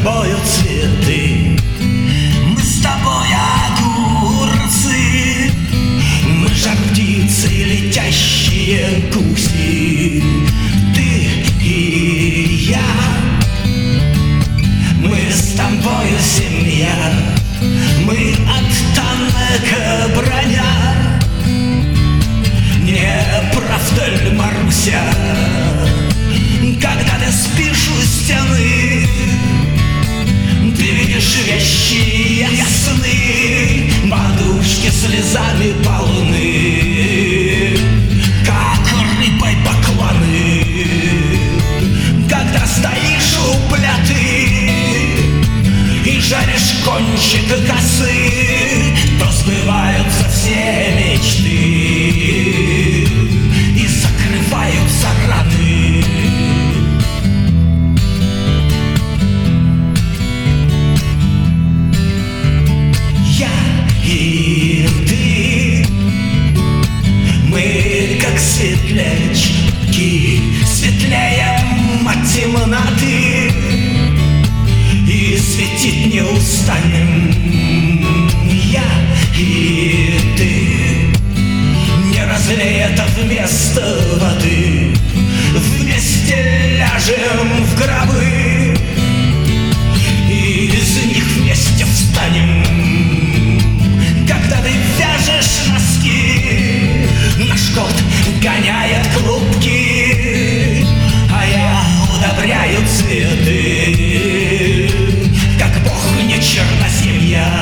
тобою цветы, мы с тобой огурцы, мы жар птицы, летящие гуси, ты и я. Мы с тобою семья, мы от танка броня. Не правда ли, Маруся, когда ты спишь у стены, ты видишь вещи ясны, подушки слезами полны, как рыбой бакланы. Когда стоишь у пляты и жаришь кончик косы, то сбываются все мечты и закрываются раны. Я и ты, мы как светлячки, светлее темноты, и светить не устанем. Я и ты, не разлей это вместо воды, вместе ляжем в гробы, и из них вместе встанем. Когда ты вяжешь носки, наш кот гоняет клубки, а я удобряю цветы, как бог не черноземья.